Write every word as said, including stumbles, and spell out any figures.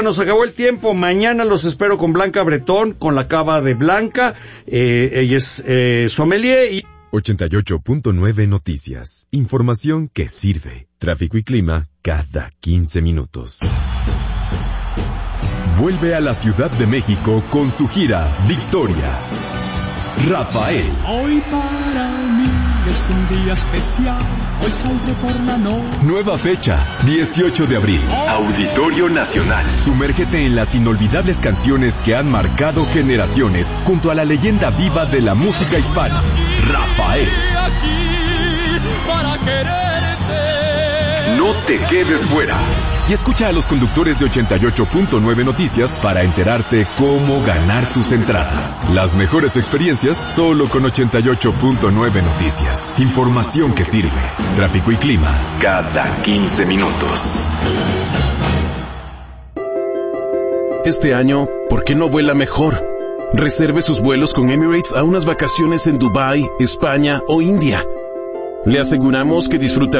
Nos acabó el tiempo. Mañana los espero con Blanca Bretón, con la cava de Blanca. Eh, ella es eh, sommelier y... ochenta y ocho punto nueve Noticias. Información que sirve. Tráfico y clima cada quince minutos. Vuelve a la Ciudad de México con su gira Victoria. Rafael. Hoy para mí es un día especial. Hoy saldré por la noche. Nueva fecha, dieciocho de abril. Auditorio Nacional. Sumérgete en las inolvidables canciones que han marcado generaciones junto a la leyenda viva de la música hispana, Rafael. No te quedes fuera. Y escucha a los conductores de ochenta y ocho punto nueve Noticias para enterarte cómo ganar tus entradas. Las mejores experiencias solo con ochenta y ocho punto nueve Noticias. Información que sirve. Tráfico y clima cada quince minutos. Este año, ¿por qué no vuela mejor? Reserve sus vuelos con Emirates a unas vacaciones en Dubái, España o India. Le aseguramos que disfrutará